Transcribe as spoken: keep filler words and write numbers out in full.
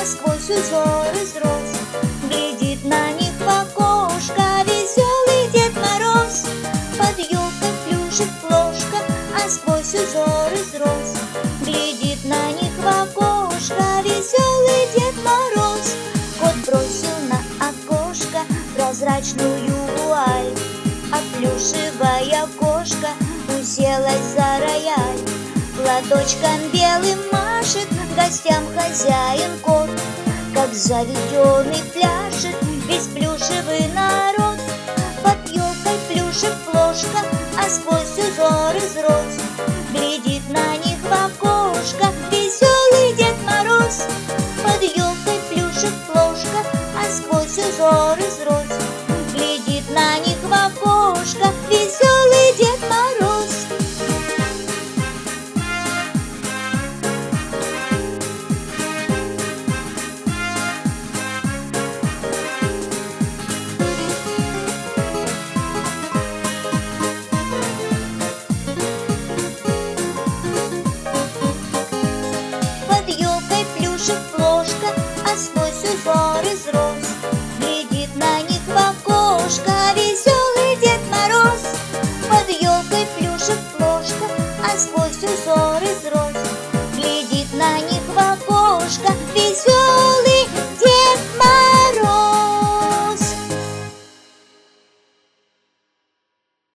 а сквозь узор из роз глядит на них в окошко веселый Дед Мороз. Под елкой плюшек плошка, а сквозь узор из роз глядит на них в окошко веселый Дед Мороз. Кот бросил на окошко прозрачную вуаль, а плюшевая кошка уселась за рояль. Платочком белым машет гостям хозяин кот, как заведенный пляшет весь плюшевый народ. Под елкой плюшек плошка, а сквозь узор из роз глядит на них в окошко веселый Дед Мороз. Под елкой плюшек плошка, а сквозь узор из роз